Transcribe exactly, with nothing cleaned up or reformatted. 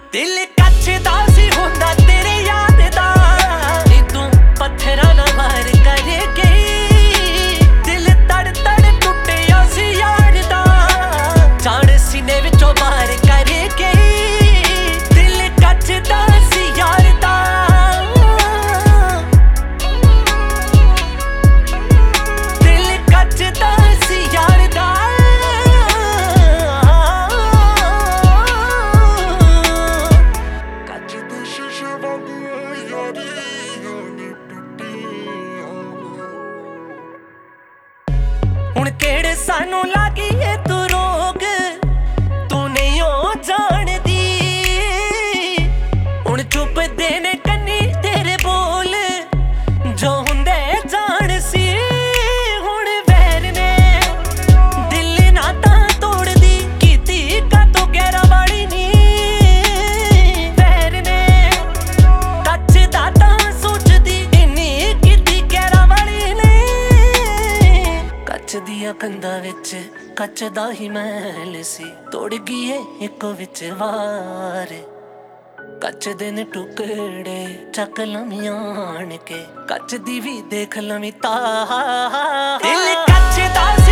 दिल कच्चदा सी हुंदा तेरे यार दा नी तू पत्थरां नाल वार कर गई दिल तड़ तड़ टुटिया सी यार दा जान सीने विचों बाहर कर गई दिल कच्चदा सी यार दा दिल कच्चदा सी यार दा हुण केड़े सानू लागी ए तू रोग तू नहीं हो जानदी हुण चुप देने कन्नी तेरे बोल जो हुंदे जान सी हुण वैर ने दिल ना तां तोड़दी कीती का तो गहरा वाली नी वैर ने कच्च दा तां सोचदी इन्नी कीती गहरा वाली ने कच्च दिया कंधा विच कच्च दा ही मैल सी तोड़ गई इक विच वार कच्च दे ने टुकड़े चक लमीं आण के कच्च दी भी देख लमीं तार दिल कच्च दा